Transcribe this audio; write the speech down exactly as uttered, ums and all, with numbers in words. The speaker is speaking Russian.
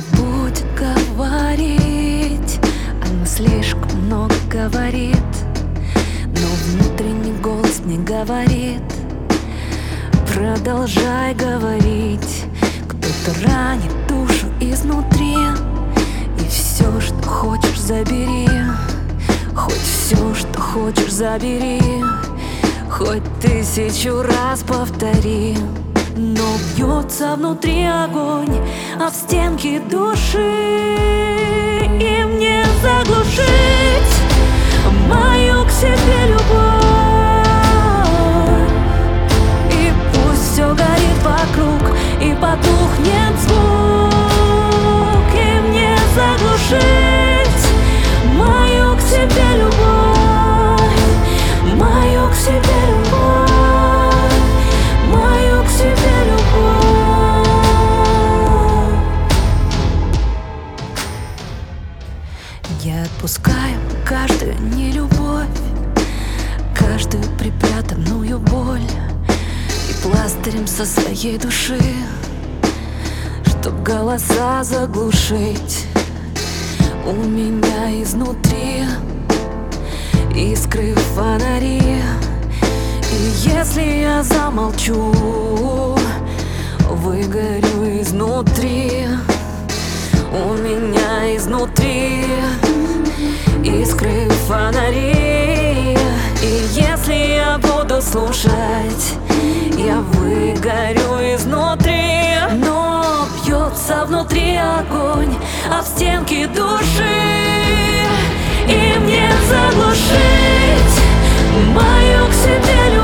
будет говорить, она слишком много говорит, но внутренний голос мне говорит: продолжай говорить. Кто-то ранит душу изнутри, и все, что хочешь, забери. Хоть все, что хочешь, забери. Хоть тысячу раз повтори. Но бьется внутри огонь, а в стенки души им не заглушить мою к себе любовь. И пусть все горит вокруг и потухнет звук, им не заглушить мою к себе любовь, мою к себе любовь. Я отпускаю каждую нелюбовь, каждую припрятанную боль, и пластырем со своей души, чтоб голоса заглушить. У меня изнутри искры фонари, и если я замолчу, выгорю изнутри. У меня изнутри искры фонари, и если я буду слушать, я выгорю изнутри. Но бьется внутри огонь, а в стенки души им не заглушить мою к себе любовь.